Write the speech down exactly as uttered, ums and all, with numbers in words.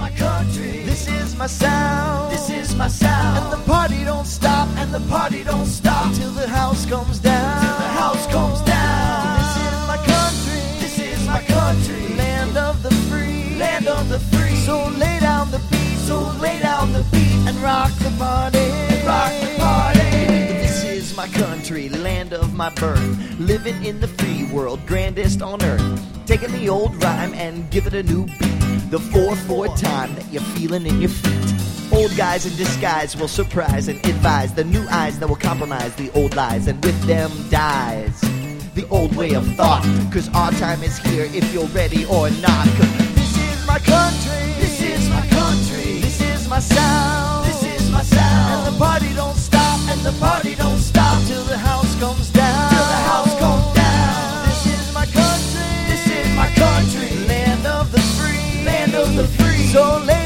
my country. This is my sound. This is my sound. And the party don't stop. And the party don't stop till the house comes down. till the house comes down. This is my country. This is my country. Land of the free. Land of the free. So lay down the beat. So lay down the beat and rock the party. and rock the party. This is my country, land of my birth, living in the free world, grandest on earth. Taking the old rhyme and give it a new beat, the four four time that you're feeling in your feet. Old guys in disguise will surprise and advise the new eyes that will compromise the old lies, and with them dies the old way of thought. Cause our time is here if you're ready or not. 'Cause this is my country. This is my country. This is my sound. This is my sound. And the party don't stop. And the party don't stop till the house comes down. till the house comes down. This is my country. This is my country. Land of the free. Land of the free. So lay